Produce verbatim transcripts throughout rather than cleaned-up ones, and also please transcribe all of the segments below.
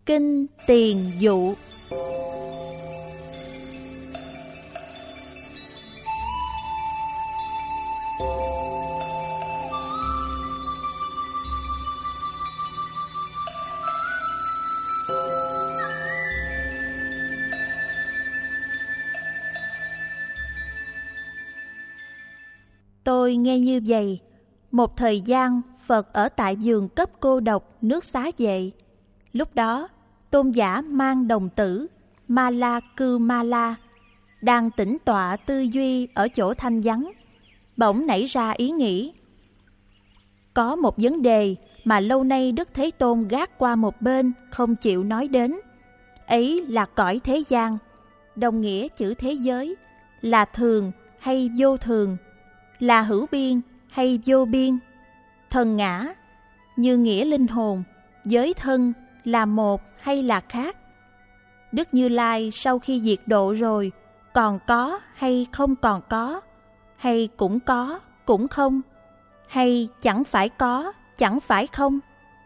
Kinh Tiền Dụ. Tôi nghe như vậy. Một thời gian Phật ở tại vườn cấp cô độc nước Xá Vệ. Lúc đó tôn giả mang đồng tử Ma La Cư Ma La đang tĩnh tọa tư duy ở chỗ thanh vắng, bỗng nảy ra ý nghĩ. Có một vấn đề mà lâu nay Đức Thế Tôn gác qua một bên, không chịu nói đến. Ấy là cõi thế gian, đồng nghĩa chữ thế giới, là thường hay vô thường, là hữu biên hay vô biên, thần ngã như nghĩa linh hồn, giới thân là một hay là khác. Đức Như Lai sau khi diệt độ rồi còn có hay không còn có, hay cũng có cũng không, hay chẳng phải có chẳng phải không.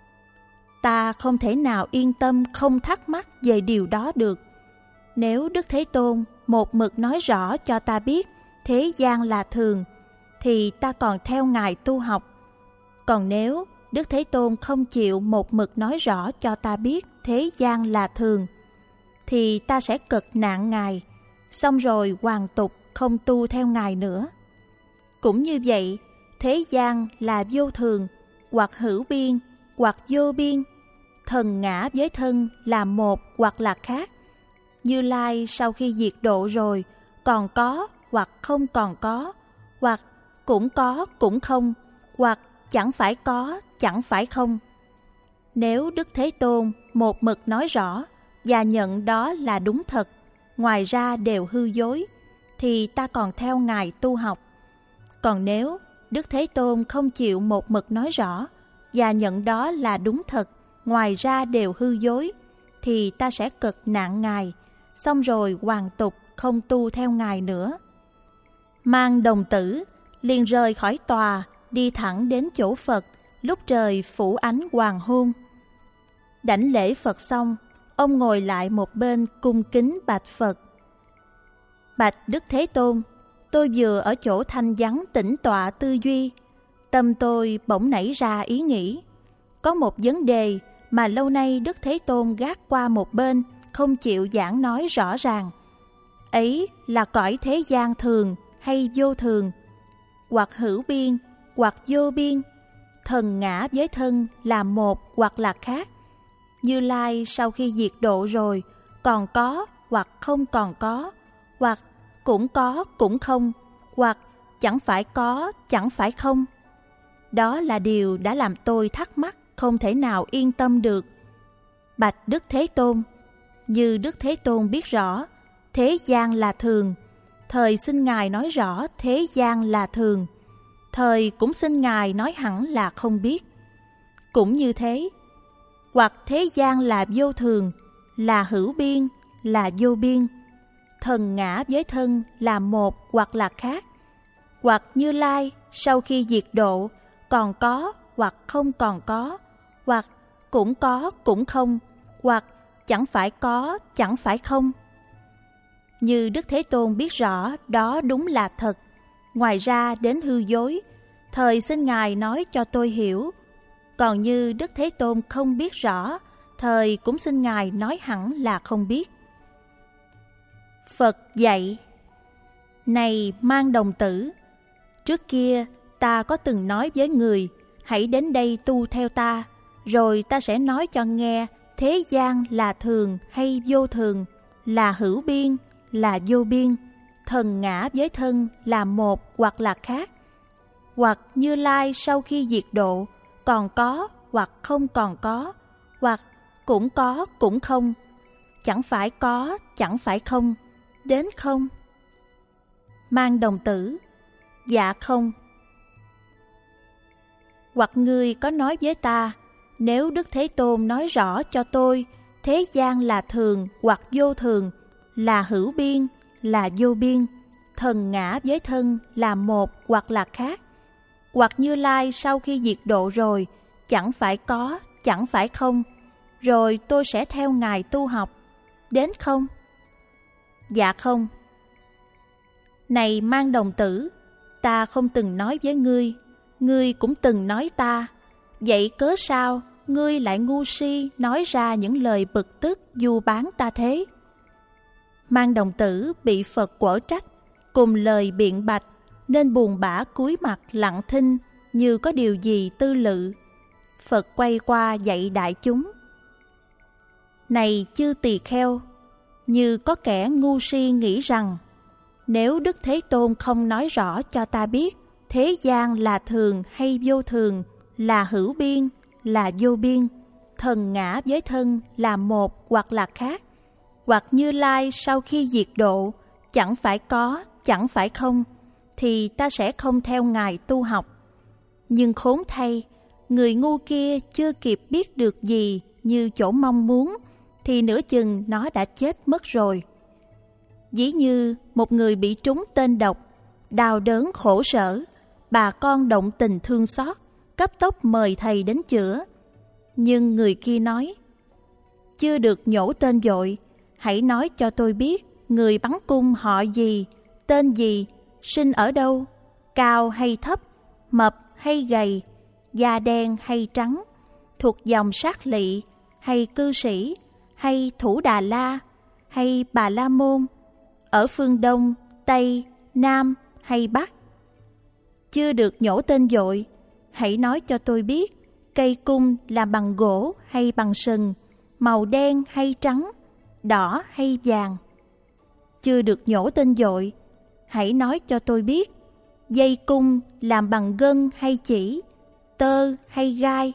Ta không thể nào yên tâm không thắc mắc về điều đó được. Nếu Đức Thế Tôn một mực nói rõ cho ta biết thế gian là thường, thì ta còn theo Ngài tu học. Còn nếu Đức Thế Tôn không chịu một mực nói rõ cho ta biết thế gian là thường, thì ta sẽ cực nạn Ngài, xong rồi hoàn tục không tu theo Ngài nữa. Cũng như vậy, thế gian là vô thường, hoặc hữu biên, hoặc vô biên, thần ngã với thân là một hoặc là khác. Như Lai sau khi diệt độ rồi còn có hoặc không còn có, hoặc cũng có cũng không, hoặc chẳng phải có chẳng phải không. Nếu Đức Thế Tôn một mực nói rõ và nhận đó là đúng thật, ngoài ra đều hư dối, thì ta còn theo Ngài tu học. Còn nếu Đức Thế Tôn không chịu một mực nói rõ và nhận đó là đúng thật, ngoài ra đều hư dối, thì ta sẽ cực nạn Ngài, xong rồi hoàn tục không tu theo Ngài nữa. Mang đồng tử liền rời khỏi tòa, đi thẳng đến chỗ Phật lúc trời phủ ánh hoàng hôn. Đảnh lễ Phật xong, ông ngồi lại một bên cung kính bạch Phật. Bạch Đức Thế Tôn, tôi vừa ở chỗ thanh vắng tĩnh tọa tư duy, tâm tôi bỗng nảy ra ý nghĩ. Có một vấn đề mà lâu nay Đức Thế Tôn gác qua một bên, không chịu giảng nói rõ ràng. Ấy là cõi thế gian thường hay vô thường, hoặc hữu biên, hoặc vô biên, thần ngã với thân là một hoặc là khác. Như Lai sau khi diệt độ rồi còn có hoặc không còn có, hoặc cũng có cũng không, hoặc chẳng phải có chẳng phải không. Đó là điều đã làm tôi thắc mắc, không thể nào yên tâm được. Bạch Đức Thế Tôn, như Đức Thế Tôn biết rõ thế gian là thường, thời xin Ngài nói rõ thế gian là thường, thời cũng xin Ngài nói hẳn là không biết. Cũng như thế, hoặc thế gian là vô thường, là hữu biên, là vô biên, thần ngã với thân là một hoặc là khác, hoặc Như Lai sau khi diệt độ còn có hoặc không còn có, hoặc cũng có cũng không, hoặc chẳng phải có chẳng phải không. Như Đức Thế Tôn biết rõ đó đúng là thật, ngoài ra đến hư dối, thời xin Ngài nói cho tôi hiểu. Còn như Đức Thế Tôn không biết rõ, thời cũng xin Ngài nói hẳn là không biết. Phật dạy: Này mang đồng tử, trước kia ta có từng nói với người, hãy đến đây tu theo ta, rồi ta sẽ nói cho nghe thế gian là thường hay vô thường, là hữu biên, là vô biên, thần ngã với thân là một hoặc là khác. Hoặc Như Lai sau khi diệt độ còn có hoặc không còn có, hoặc cũng có cũng không, chẳng phải có chẳng phải không, đến không. Mang đồng tử: Dạ không. Hoặc ngươi có nói với ta, nếu Đức Thế Tôn nói rõ cho tôi thế gian là thường hoặc vô thường, là hữu biên, là vô biên, thần ngã với thân là một hoặc là khác, hoặc Như Lai sau khi diệt độ rồi chẳng phải có chẳng phải không, rồi tôi sẽ theo Ngài tu học. Đến không? Dạ không. Này Mang Đồng Tử, ta không từng nói với ngươi, ngươi cũng từng nói ta. Vậy cớ sao ngươi lại ngu si nói ra những lời bực tức du bán ta thế? Mang Đồng Tử bị Phật quở trách, cùng lời biện bạch, nên buồn bã cúi mặt lặng thinh như có điều gì tư lự. Phật quay qua dạy đại chúng: Này chư tỳ kheo, như có kẻ ngu si nghĩ rằng, nếu Đức Thế Tôn không nói rõ cho ta biết thế gian là thường hay vô thường, là hữu biên, là vô biên, thần ngã với thân là một hoặc là khác, hoặc Như Lai sau khi diệt độ chẳng phải có, chẳng phải không, thì ta sẽ không theo Ngài tu học. Nhưng khốn thay, người ngu kia chưa kịp biết được gì như chỗ mong muốn, thì nửa chừng nó đã chết mất rồi. Ví như một người bị trúng tên độc, đau đớn khổ sở, bà con động tình thương xót, cấp tốc mời thầy đến chữa. Nhưng người kia nói: Chưa được nhổ tên vội, hãy nói cho tôi biết người bắn cung họ gì, tên gì, sinh ở đâu, cao hay thấp, mập hay gầy, da đen hay trắng, thuộc dòng sát lỵ hay cư sĩ, hay Thủ Đà La, hay Bà La Môn, ở phương Đông, Tây, Nam hay Bắc. Chưa được nhổ tên vội, hãy nói cho tôi biết cây cung làm bằng gỗ hay bằng sừng, màu đen hay trắng, đỏ hay vàng. Chưa được nhổ tên vội, hãy nói cho tôi biết dây cung làm bằng gân hay chỉ, tơ hay gai.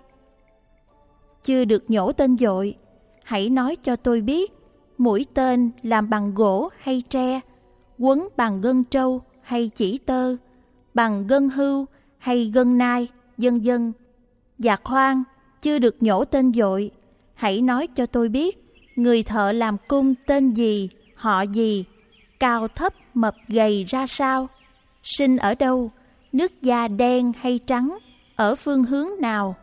Chưa được nhổ tên vội, hãy nói cho tôi biết mũi tên làm bằng gỗ hay tre, quấn bằng gân trâu hay chỉ tơ, bằng gân hươu hay gân nai, vân vân. Dạ khoan, chưa được nhổ tên vội, hãy nói cho tôi biết người thợ làm cung tên gì, họ gì, cao thấp mập gầy ra sao, sinh ở đâu, nước da đen hay trắng, ở phương hướng nào.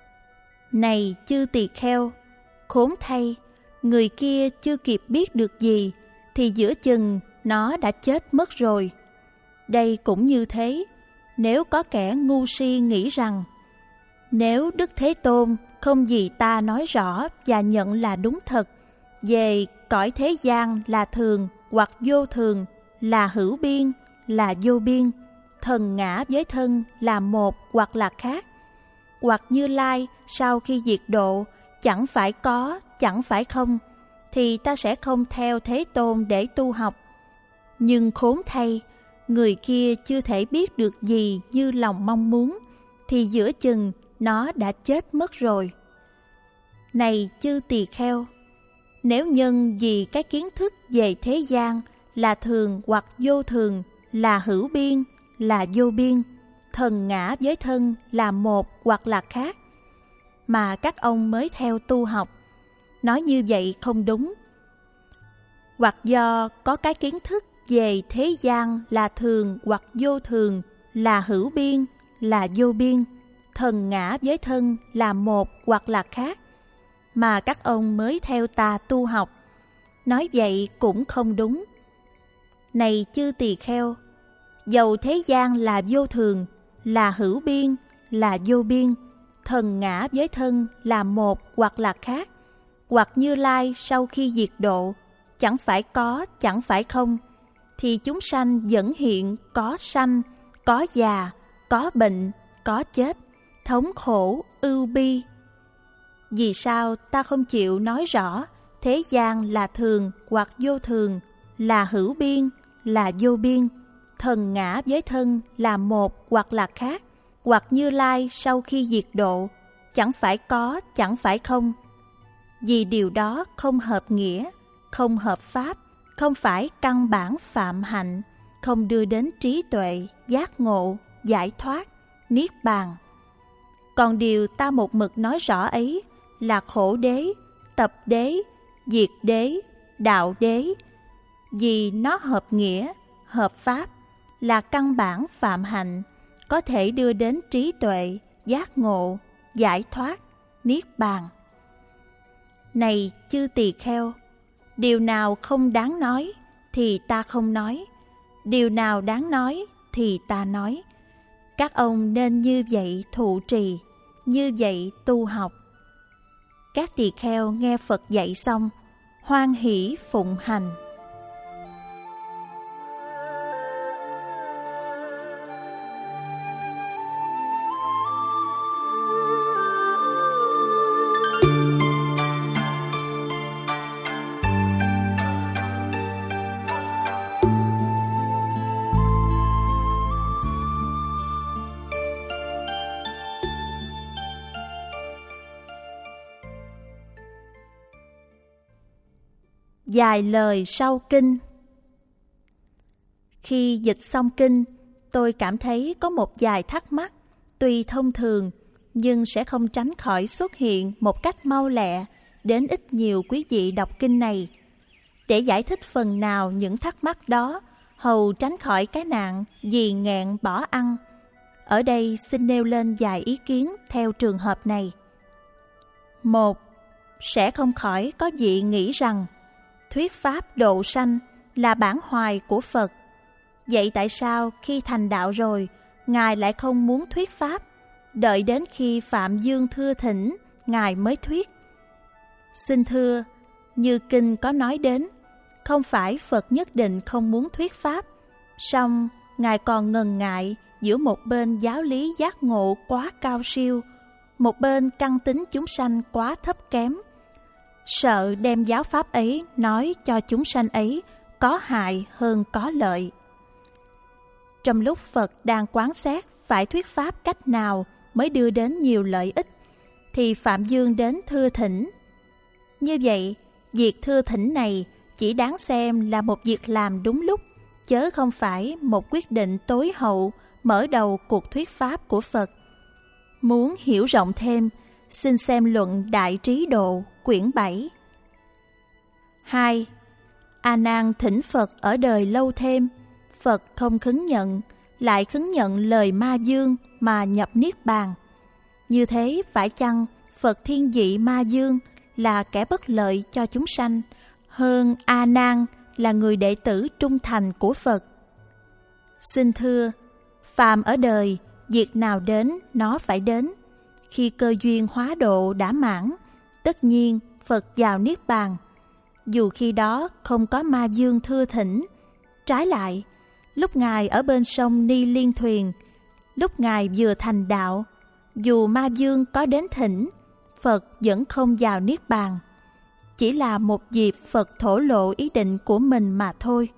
Này chư tỳ kheo, khốn thay, người kia chưa kịp biết được gì, thì giữa chừng nó đã chết mất rồi. Đây cũng như thế, nếu có kẻ ngu si nghĩ rằng, nếu Đức Thế Tôn không gì ta nói rõ và nhận là đúng thật về cõi thế gian là thường hoặc vô thường, là hữu biên, là vô biên, thần ngã với thân là một hoặc là khác, hoặc Như Lai sau khi diệt độ chẳng phải có, chẳng phải không, thì ta sẽ không theo Thế Tôn để tu học. Nhưng khốn thay, người kia chưa thể biết được gì như lòng mong muốn, thì giữa chừng nó đã chết mất rồi. Này chư tỳ kheo, nếu nhân vì cái kiến thức về thế gian là thường hoặc vô thường, là hữu biên, là vô biên, thần ngã với thân là một hoặc là khác, mà các ông mới theo tu học, nói như vậy không đúng. Hoặc do có cái kiến thức về thế gian là thường hoặc vô thường, là hữu biên, là vô biên, thần ngã với thân là một hoặc là khác, mà các ông mới theo ta tu học, nói vậy cũng không đúng. Này chư tỳ kheo, dầu thế gian là vô thường, là hữu biên, là vô biên, thần ngã với thân là một hoặc là khác, hoặc Như Lai sau khi diệt độ chẳng phải có, chẳng phải không, thì chúng sanh vẫn hiện có sanh, có già, có bệnh, có chết, thống khổ, ưu bi. Vì sao ta không chịu nói rõ thế gian là thường hoặc vô thường, là hữu biên, là vô biên, thần ngã với thân là một hoặc là khác, hoặc Như Lai sau khi diệt độ chẳng phải có, chẳng phải không, vì điều đó không hợp nghĩa, không hợp pháp, không phải căn bản phạm hạnh, không đưa đến trí tuệ, giác ngộ, giải thoát, niết bàn. Còn điều ta một mực nói rõ ấy là khổ đế, tập đế, diệt đế, đạo đế, vì nó hợp nghĩa, hợp pháp, là căn bản phạm hạnh, có thể đưa đến trí tuệ, giác ngộ, giải thoát, niết bàn. Này chư tỳ kheo, điều nào không đáng nói thì ta không nói, điều nào đáng nói thì ta nói. Các ông nên như vậy thụ trì, như vậy tu học. Các tỳ kheo nghe Phật dạy xong, hoan hỷ phụng hành. Vài lời sau kinh. Khi dịch xong kinh, tôi cảm thấy có một vài thắc mắc, tuy thông thường, nhưng sẽ không tránh khỏi xuất hiện một cách mau lẹ đến ít nhiều quý vị đọc kinh này. Để giải thích phần nào những thắc mắc đó, hầu tránh khỏi cái nạn vì nghẹn bỏ ăn, ở đây xin nêu lên vài ý kiến theo trường hợp này. Một, sẽ không khỏi có vị nghĩ rằng thuyết pháp độ sanh là bản hoài của Phật. Vậy tại sao khi thành đạo rồi, Ngài lại không muốn thuyết pháp, đợi đến khi Phạm Dương thưa thỉnh, Ngài mới thuyết? Xin thưa, như kinh có nói đến, không phải Phật nhất định không muốn thuyết pháp, song Ngài còn ngần ngại giữa một bên giáo lý giác ngộ quá cao siêu, một bên căn tính chúng sanh quá thấp kém, sợ đem giáo pháp ấy nói cho chúng sanh ấy có hại hơn có lợi. Trong lúc Phật đang quán xét phải thuyết pháp cách nào mới đưa đến nhiều lợi ích, thì Phạm Dương đến thưa thỉnh. Như vậy, việc thưa thỉnh này chỉ đáng xem là một việc làm đúng lúc, chớ không phải một quyết định tối hậu mở đầu cuộc thuyết pháp của Phật. Muốn hiểu rộng thêm, xin xem luận Đại Trí Độ, quyển bảy. Hai. A Nan thỉnh Phật ở đời lâu thêm, Phật không khứng nhận, lại khứng nhận lời Ma Dương mà nhập Niết Bàn. Như thế phải chăng Phật thiên vị Ma Dương là kẻ bất lợi cho chúng sanh, hơn A Nan là người đệ tử trung thành của Phật? Xin thưa, phàm ở đời, việc nào đến nó phải đến. Khi cơ duyên hóa độ đã mãn, tất nhiên Phật vào Niết Bàn. Dù khi đó không có Ma Dương thưa thỉnh, trái lại, lúc Ngài ở bên sông Ni Liên Thuyền, lúc Ngài vừa thành đạo, dù Ma Dương có đến thỉnh, Phật vẫn không vào Niết Bàn. Chỉ là một dịp Phật thổ lộ ý định của mình mà thôi.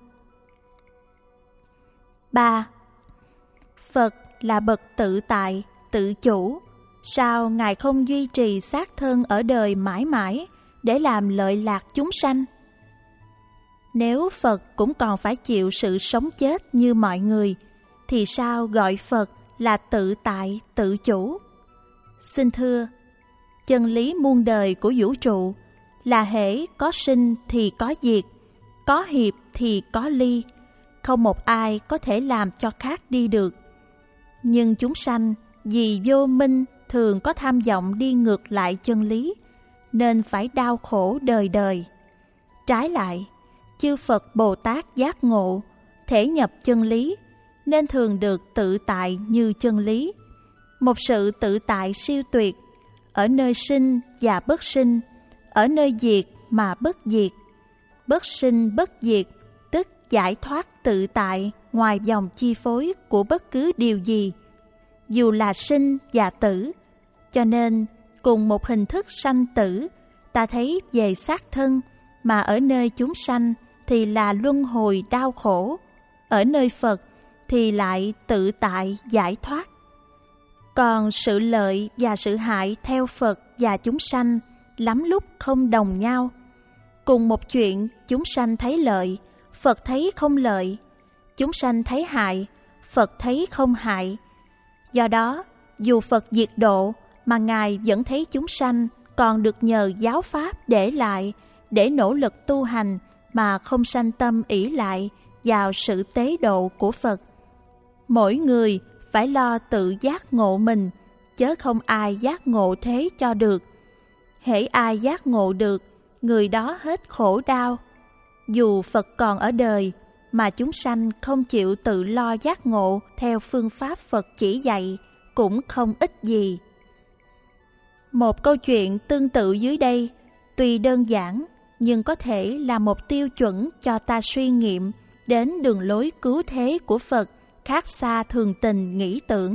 Ba. Phật là bậc tự tại, tự chủ. Sao Ngài không duy trì xác thân ở đời mãi mãi để làm lợi lạc chúng sanh? Nếu Phật cũng còn phải chịu sự sống chết như mọi người, thì sao gọi Phật là tự tại, tự chủ? Xin thưa, chân lý muôn đời của vũ trụ là hễ có sinh thì có diệt, có hiệp thì có ly, không một ai có thể làm cho khác đi được. Nhưng chúng sanh vì vô minh thường có tham vọng đi ngược lại chân lý, nên phải đau khổ đời đời. Trái lại, chư Phật Bồ Tát giác ngộ, thể nhập chân lý, nên thường được tự tại như chân lý. Một sự tự tại siêu tuyệt, ở nơi sinh và bất sinh, ở nơi diệt mà bất diệt. Bất sinh bất diệt, tức giải thoát tự tại ngoài vòng chi phối của bất cứ điều gì, dù là sinh và tử. Cho nên, cùng một hình thức sanh tử, ta thấy về xác thân, mà ở nơi chúng sanh thì là luân hồi đau khổ, ở nơi Phật thì lại tự tại giải thoát. Còn sự lợi và sự hại theo Phật và chúng sanh lắm lúc không đồng nhau. Cùng một chuyện, chúng sanh thấy lợi, Phật thấy không lợi. Chúng sanh thấy hại, Phật thấy không hại. Do đó, dù Phật diệt độ, mà Ngài vẫn thấy chúng sanh còn được nhờ giáo pháp để lại, để nỗ lực tu hành mà không sanh tâm ỷ lại vào sự tế độ của Phật. Mỗi người phải lo tự giác ngộ mình, chớ không ai giác ngộ thế cho được. hễ ai giác ngộ được, người đó hết khổ đau. Dù Phật còn ở đời, mà chúng sanh không chịu tự lo giác ngộ theo phương pháp Phật chỉ dạy, cũng không ích gì. Một câu chuyện tương tự dưới đây, tuy đơn giản, nhưng có thể là một tiêu chuẩn cho ta suy nghiệm đến đường lối cứu thế của Phật khác xa thường tình nghĩ tưởng.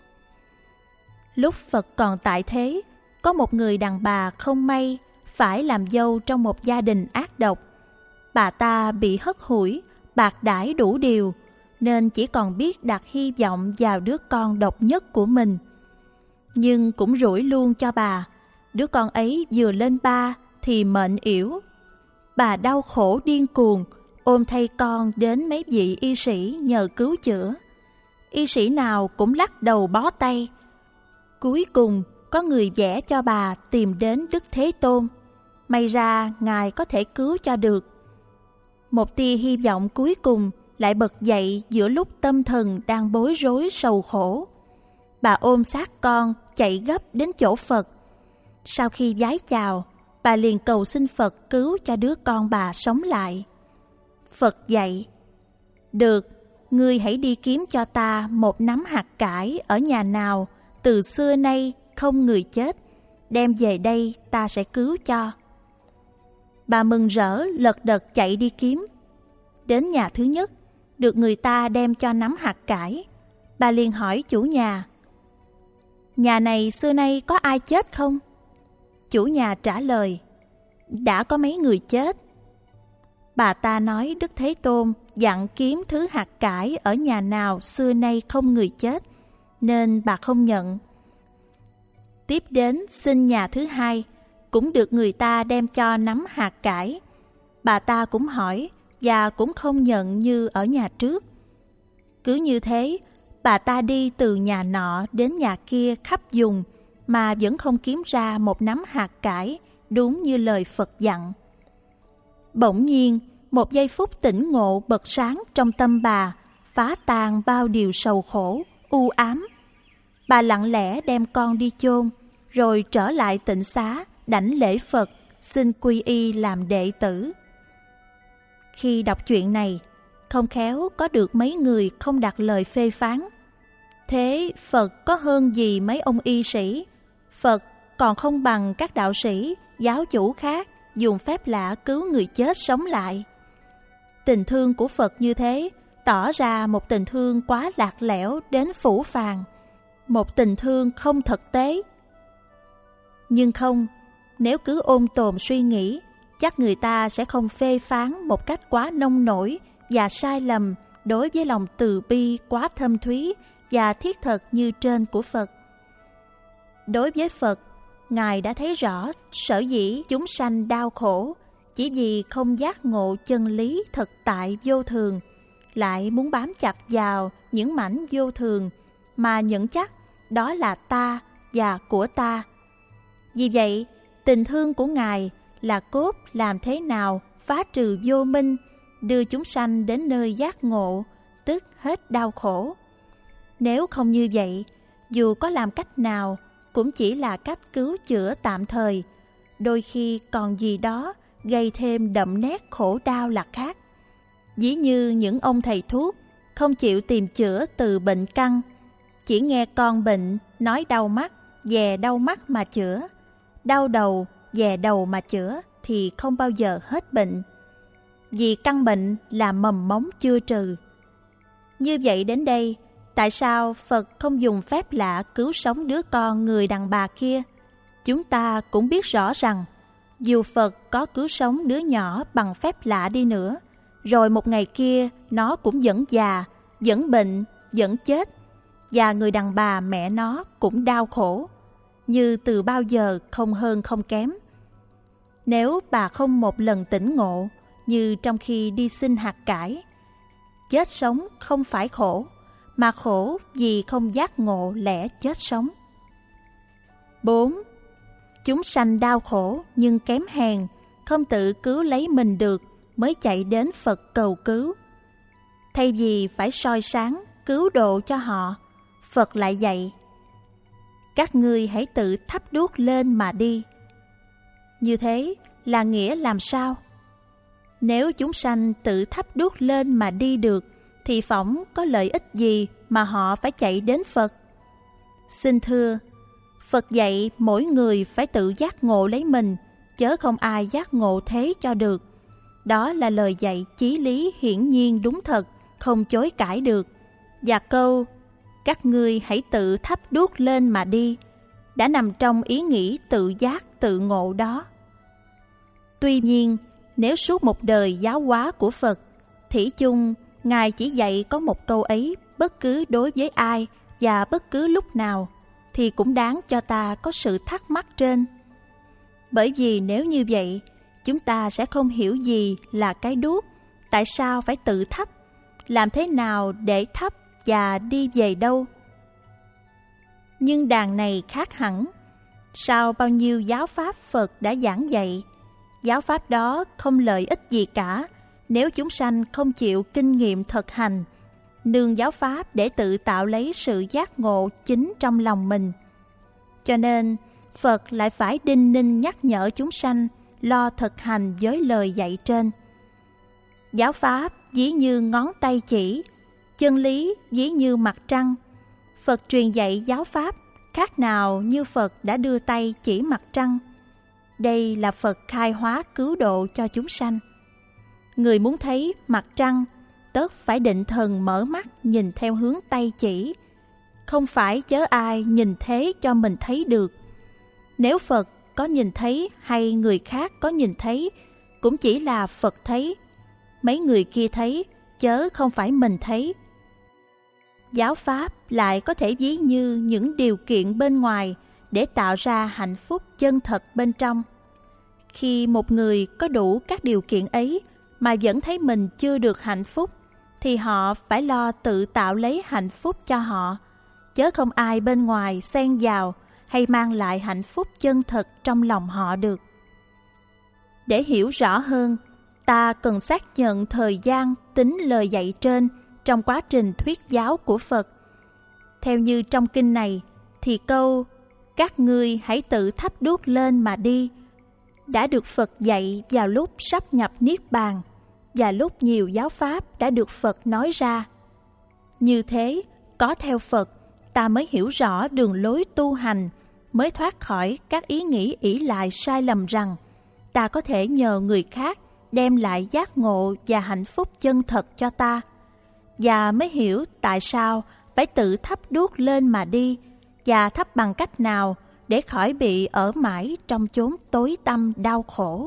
Lúc Phật còn tại thế, có một người đàn bà không may phải làm dâu trong một gia đình ác độc. Bà ta bị hất hủi, bạc đãi đủ điều, nên chỉ còn biết đặt hy vọng vào đứa con độc nhất của mình. Nhưng cũng rủi luôn cho bà, đứa con ấy vừa lên ba thì mệnh yểu. Bà đau khổ điên cuồng, ôm thay con đến mấy vị y sĩ nhờ cứu chữa. Y sĩ nào cũng lắc đầu bó tay. Cuối cùng có người vẽ cho bà tìm đến Đức Thế Tôn. May ra Ngài có thể cứu cho được. Một tia hy vọng cuối cùng lại bật dậy giữa lúc tâm thần đang bối rối sầu khổ. Bà ôm xác con chạy gấp đến chỗ Phật. Sau khi vái chào, bà liền cầu xin Phật cứu cho đứa con bà sống lại. Phật dạy: được, ngươi hãy đi kiếm cho ta một nắm hạt cải ở nhà nào từ xưa nay không người chết, đem về đây ta sẽ cứu cho. Bà mừng rỡ lật đật chạy đi kiếm. Đến nhà thứ nhất, được người ta đem cho nắm hạt cải. Bà liền hỏi chủ nhà: nhà này xưa nay có ai chết không? Chủ nhà trả lời: đã có mấy người chết. Bà ta nói Đức Thế Tôn dặn kiếm thứ hạt cải ở nhà nào xưa nay không người chết, nên bà không nhận. Tiếp đến xin nhà thứ hai, cũng được người ta đem cho nắm hạt cải. Bà ta cũng hỏi và cũng không nhận như ở nhà trước. Cứ như thế, bà ta đi từ nhà nọ đến nhà kia khắp vùng, mà vẫn không kiếm ra một nắm hạt cải đúng như lời Phật dặn. Bỗng nhiên, một giây phút tỉnh ngộ bật sáng trong tâm bà, phá tan bao điều sầu khổ, u ám. Bà lặng lẽ đem con đi chôn, rồi trở lại tịnh xá, đảnh lễ Phật, xin quy y làm đệ tử. Khi đọc chuyện này, không khéo có được mấy người không đặt lời phê phán. Thế Phật có hơn gì mấy ông y sĩ? Phật còn không bằng các đạo sĩ, giáo chủ khác dùng phép lạ cứu người chết sống lại. Tình thương của Phật như thế tỏ ra một tình thương quá lạc lẽo đến phũ phàng, một tình thương không thực tế. Nhưng không, nếu cứ ôm tồn suy nghĩ, chắc người ta sẽ không phê phán một cách quá nông nổi và sai lầm đối với lòng từ bi quá thâm thúy và thiết thực như trên của Phật. Đối với Phật, Ngài đã thấy rõ sở dĩ chúng sanh đau khổ chỉ vì không giác ngộ chân lý thực tại vô thường, lại muốn bám chặt vào những mảnh vô thường mà nhận chắc đó là ta và của ta. Vì vậy, tình thương của Ngài là cốt làm thế nào phá trừ vô minh, đưa chúng sanh đến nơi giác ngộ, tức hết đau khổ. Nếu không như vậy, dù có làm cách nào cũng chỉ là cách cứu chữa tạm thời, đôi khi còn gì đó gây thêm đậm nét khổ đau là khác. Ví như những ông thầy thuốc không chịu tìm chữa từ bệnh căn, chỉ nghe con bệnh nói đau mắt, dè đau mắt mà chữa, đau đầu, dè đầu mà chữa thì không bao giờ hết bệnh, vì căn bệnh là mầm mống chưa trừ. Như vậy đến đây, tại sao Phật không dùng phép lạ cứu sống đứa con người đàn bà kia? Chúng ta cũng biết rõ rằng, dù Phật có cứu sống đứa nhỏ bằng phép lạ đi nữa, rồi một ngày kia nó cũng vẫn già, vẫn bệnh, vẫn chết, và người đàn bà mẹ nó cũng đau khổ, như từ bao giờ không hơn không kém. Nếu bà không một lần tỉnh ngộ, như trong khi đi xin hạt cải, chết sống không phải khổ, mà khổ vì không giác ngộ lẽ chết sống. bốn. Chúng sanh đau khổ nhưng kém hèn, không tự cứu lấy mình được, mới chạy đến Phật cầu cứu. Thay vì phải soi sáng, cứu độ cho họ, Phật lại dạy: các ngươi hãy tự thắp đuốc lên mà đi. Như thế là nghĩa làm sao? Nếu chúng sanh tự thắp đuốc lên mà đi được, thì phỏng có lợi ích gì mà họ phải chạy đến Phật? Xin thưa, Phật dạy mỗi người phải tự giác ngộ lấy mình, chớ không ai giác ngộ thế cho được. Đó là lời dạy chí lý hiển nhiên đúng thật, không chối cãi được. Và câu các ngươi hãy tự thắp đuốc lên mà đi đã nằm trong ý nghĩ tự giác tự ngộ đó. Tuy nhiên, nếu suốt một đời giáo hóa của Phật, thủy chung Ngài chỉ dạy có một câu ấy bất cứ đối với ai và bất cứ lúc nào, thì cũng đáng cho ta có sự thắc mắc trên. Bởi vì nếu như vậy, chúng ta sẽ không hiểu gì là cái đuốc, tại sao phải tự thắp, làm thế nào để thắp và đi về đâu. Nhưng đàn này khác hẳn. Sau bao nhiêu giáo pháp Phật đã giảng dạy, giáo pháp đó không lợi ích gì cả nếu chúng sanh không chịu kinh nghiệm thực hành, nương giáo pháp để tự tạo lấy sự giác ngộ chính trong lòng mình. Cho nên, Phật lại phải đinh ninh nhắc nhở chúng sanh lo thực hành với lời dạy trên. Giáo pháp ví như ngón tay chỉ, chân lý ví như mặt trăng. Phật truyền dạy giáo pháp khác nào như Phật đã đưa tay chỉ mặt trăng. Đây là Phật khai hóa cứu độ cho chúng sanh. Người muốn thấy mặt trăng, tất phải định thần mở mắt nhìn theo hướng tay chỉ, không phải chớ ai nhìn thế cho mình thấy được. Nếu Phật có nhìn thấy hay người khác có nhìn thấy, cũng chỉ là Phật thấy. Mấy người kia thấy, chớ không phải mình thấy. Giáo pháp lại có thể ví như những điều kiện bên ngoài để tạo ra hạnh phúc chân thật bên trong. Khi một người có đủ các điều kiện ấy mà vẫn thấy mình chưa được hạnh phúc, thì họ phải lo tự tạo lấy hạnh phúc cho họ, chớ không ai bên ngoài xen vào hay mang lại hạnh phúc chân thật trong lòng họ được. Để hiểu rõ hơn, ta cần xác nhận thời gian tính lời dạy trên trong quá trình thuyết giáo của Phật. Theo như trong kinh này, thì câu các ngươi hãy tự thắp đuốc lên mà đi đã được Phật dạy vào lúc sắp nhập Niết Bàn và lúc nhiều giáo pháp đã được Phật nói ra. Như thế, có theo Phật, ta mới hiểu rõ đường lối tu hành, mới thoát khỏi các ý nghĩ ỷ lại sai lầm rằng ta có thể nhờ người khác đem lại giác ngộ và hạnh phúc chân thật cho ta, và mới hiểu tại sao phải tự thắp đuốc lên mà đi, và thắp bằng cách nào để khỏi bị ở mãi trong chốn tối tăm đau khổ.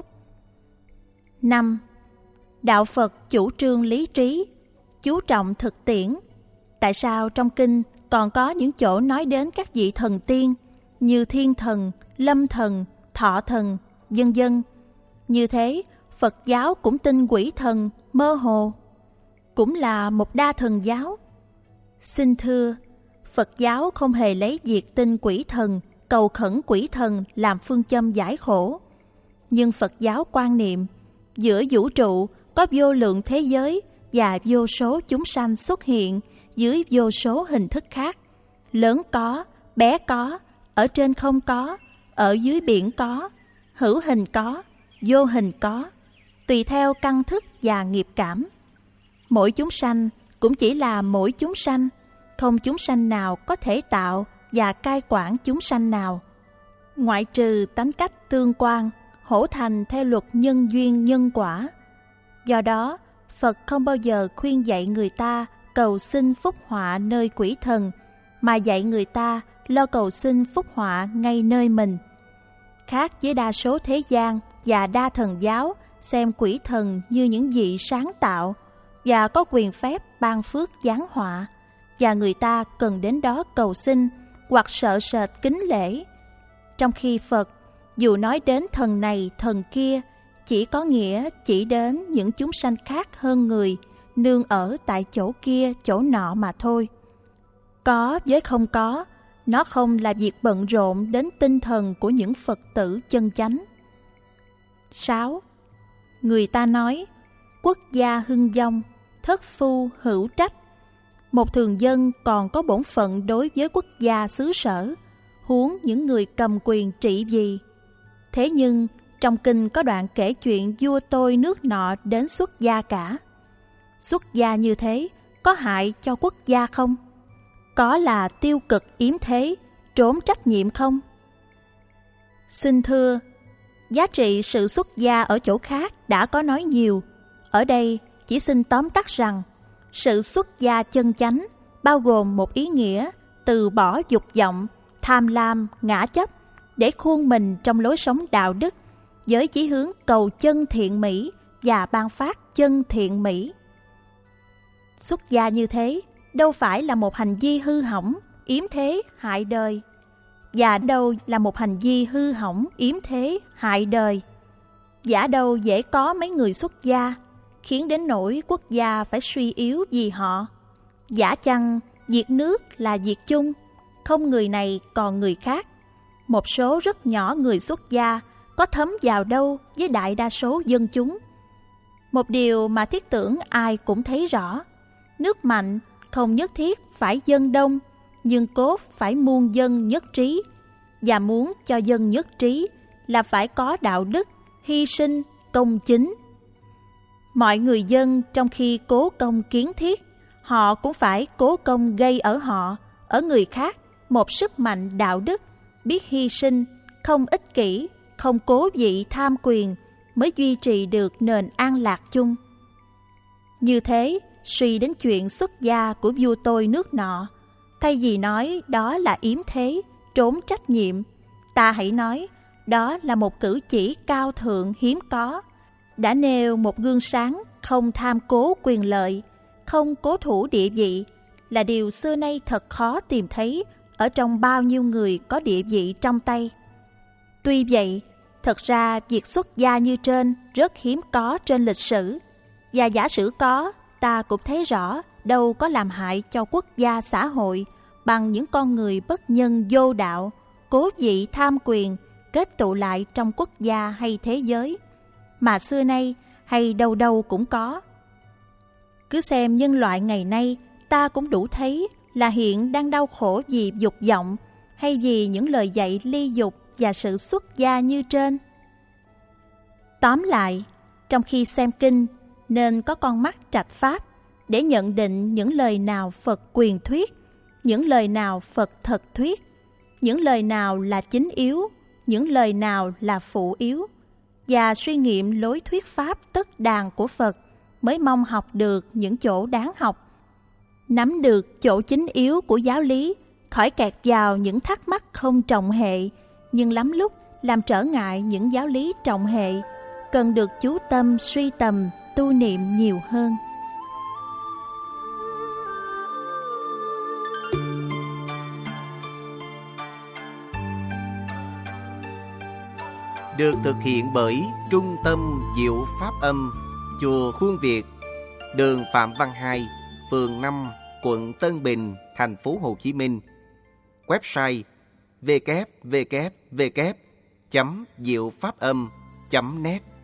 năm. Đạo Phật chủ trương lý trí, chú trọng thực tiễn. Tại sao trong kinh còn có những chỗ nói đến các vị thần tiên như thiên thần, lâm thần, thọ thần, vân vân? Như thế, Phật giáo cũng tin quỷ thần mơ hồ, cũng là một đa thần giáo. Xin thưa, Phật giáo không hề lấy việc tin quỷ thần, cầu khẩn quỷ thần làm phương châm giải khổ. Nhưng Phật giáo quan niệm, giữa vũ trụ có vô lượng thế giới và vô số chúng sanh xuất hiện dưới vô số hình thức khác. Lớn có, bé có, ở trên không có, ở dưới biển có, hữu hình có, vô hình có, tùy theo căn thức và nghiệp cảm. Mỗi chúng sanh cũng chỉ là mỗi chúng sanh, không chúng sanh nào có thể tạo và cai quản chúng sanh nào, ngoại trừ tánh cách tương quan, hỗ thành theo luật nhân duyên nhân quả. Do đó, Phật không bao giờ khuyên dạy người ta cầu xin phúc họa nơi quỷ thần, mà dạy người ta lo cầu xin phúc họa ngay nơi mình. Khác với đa số thế gian và đa thần giáo xem quỷ thần như những vị sáng tạo và có quyền phép ban phước giáng họa, và người ta cần đến đó cầu xin hoặc sợ sệt kính lễ. Trong khi Phật, dù nói đến thần này thần kia, chỉ có nghĩa chỉ đến những chúng sanh khác hơn người, nương ở tại chỗ kia chỗ nọ mà thôi. Có với không có, nó không là việc bận rộn đến tinh thần của những Phật tử chân chánh. sáu. Người ta nói, quốc gia hưng vong, thất phu hữu trách. Một thường dân còn có bổn phận đối với quốc gia xứ sở, huống những người cầm quyền trị vì. Thế nhưng, trong kinh có đoạn kể chuyện vua tôi nước nọ đến xuất gia cả. Xuất gia như thế có hại cho quốc gia không? Có là tiêu cực yếm thế, trốn trách nhiệm không? Xin thưa, giá trị sự xuất gia ở chỗ khác đã có nói nhiều. Ở đây chỉ xin tóm tắt rằng, sự xuất gia chân chánh bao gồm một ý nghĩa từ bỏ dục vọng, tham lam, ngã chấp để khuôn mình trong lối sống đạo đức với chí hướng cầu chân thiện mỹ và ban phát chân thiện mỹ. Xuất gia như thế đâu phải là một hành vi hư hỏng, yếm thế, hại đời. Và đâu là một hành vi hư hỏng, yếm thế, hại đời. Giả đâu dễ có mấy người xuất gia, khiến đến nỗi quốc gia phải suy yếu vì họ. Giả chăng diệt nước là diệt chung, không người này còn người khác. Một số rất nhỏ người xuất gia có thấm vào đâu với đại đa số dân chúng. Một điều mà thiết tưởng ai cũng thấy rõ, nước mạnh không nhất thiết phải dân đông, nhưng cốt phải muôn dân nhất trí. Và muốn cho dân nhất trí là phải có đạo đức, hy sinh, công chính. Mọi người dân trong khi cố công kiến thiết, họ cũng phải cố công gây ở họ, ở người khác một sức mạnh đạo đức, biết hy sinh, không ích kỷ, không cố vị tham quyền, mới duy trì được nền an lạc chung. Như thế, suy đến chuyện xuất gia của vua tôi nước nọ, thay vì nói đó là yếm thế, trốn trách nhiệm, ta hãy nói đó là một cử chỉ cao thượng hiếm có, đã nêu một gương sáng không tham cố quyền lợi, không cố thủ địa vị, là điều xưa nay thật khó tìm thấy ở trong bao nhiêu người có địa vị trong tay. Tuy vậy, thật ra việc xuất gia như trên rất hiếm có trên lịch sử, và giả sử có, ta cũng thấy rõ đâu có làm hại cho quốc gia xã hội bằng những con người bất nhân vô đạo, cố vị tham quyền, kết tụ lại trong quốc gia hay thế giới, mà xưa nay hay đâu đâu cũng có. Cứ xem nhân loại ngày nay, ta cũng đủ thấy là hiện đang đau khổ vì dục vọng hay vì những lời dạy ly dục và sự xuất gia như trên. Tóm lại, trong khi xem kinh nên có con mắt trạch pháp để nhận định những lời nào Phật quyền thuyết, những lời nào Phật thật thuyết, những lời nào là chính yếu, những lời nào là phụ yếu, và suy nghiệm lối thuyết pháp tất đàn của Phật mới mong học được những chỗ đáng học, nắm được chỗ chính yếu của giáo lý, khỏi kẹt vào những thắc mắc không trọng hệ, nhưng lắm lúc làm trở ngại những giáo lý trọng hệ, cần được chú tâm suy tầm, tu niệm nhiều hơn. Được thực hiện bởi Trung tâm Diệu Pháp Âm, Chùa Khuôn Việt, đường Phạm Văn Hai, phường năm, quận Tân Bình, thành phố Hồ Chí Minh. Website w w w chấm diệu pháp âm chấm net.